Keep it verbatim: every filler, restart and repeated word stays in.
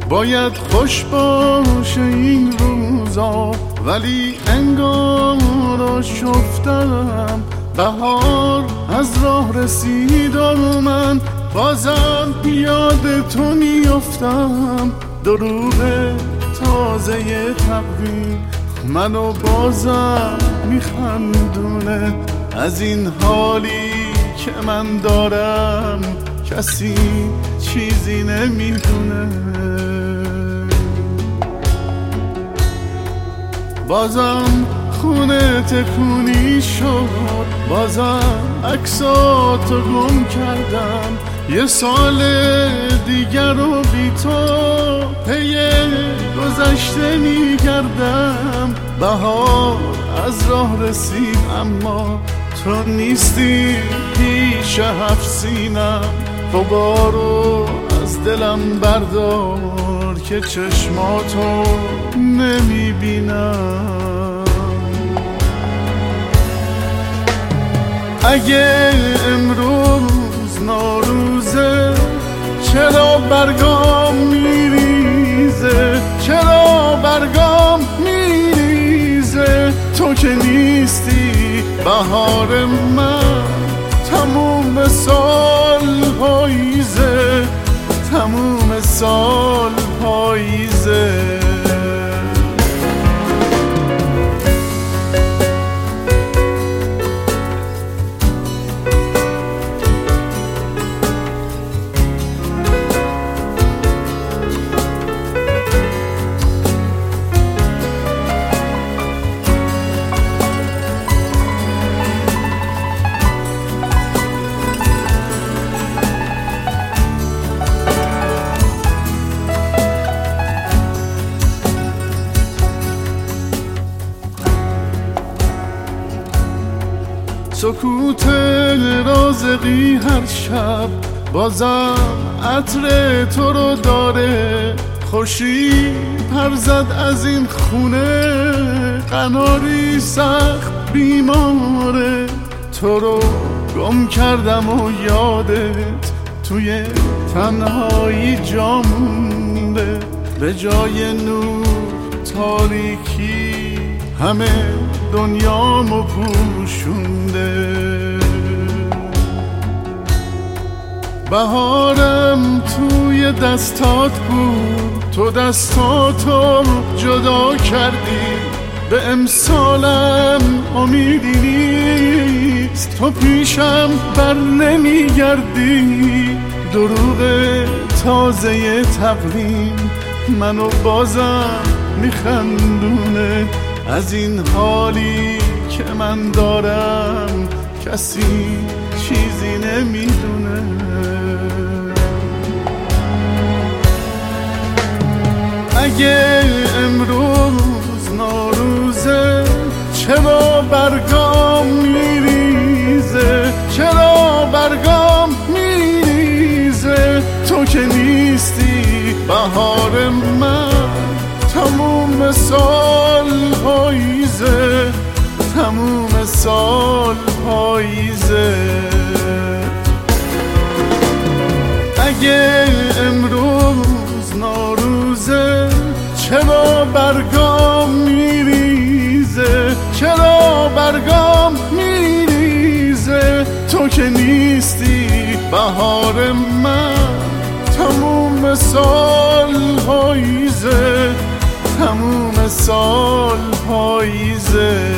باید خوش باشه این روزا، ولی انگار شفتم بهار از راه رسید و من بازم یاد تو میافتم. دروغ تازه تقویم منو بازم میخندونه، از این حالی که من دارم کسی چیزی نمیدونه. بازم خونه تکونی شد، بازم عکساتو گم کردم، یه سال دیگر رو بی تو پی گذشته میگردم. بهار از راه رسید اما تو نیستی پیش هفت سینم. غبارو از دلم بردار که چشماتو نمیبینم. اگه امروز نوروزه چرا برگام میریزه، چرا برگام میریزه؟ تو که نیستی بهار من، تموم سال پاییزه، تموم سال پاییزه. سکوت رازقی هر شب بازم عطر تو رو داره، خورشید پر زد از این خونه، قناری سخت بیماره. تو رو گم کردم و یادت توی تنهایی جا مونده، به جای نور تاریکی همه دنیامو پوشونده. بهارم توی دستات بود، تو دستاتو جدا کردی، به امسالم امیدی نیست، تو پیشم بر نمیگردی. دروغ تازه تقویم منو بازم میخندونه، از این حالی که من دارم کسی چیزی نمیدونه. اگه امروز نوروزه چرا برگام میریزه، چرا برگام میریزه؟ تو که نیستی بهار من، تموم سال پاییزه، تموم سال پاییزه. اگه امروز نوروزه چرا برگام میریزه، چرا برگام میریزه؟ تو که نیستی بهار من، تموم سال پاییزه، تموم سال پاییزه.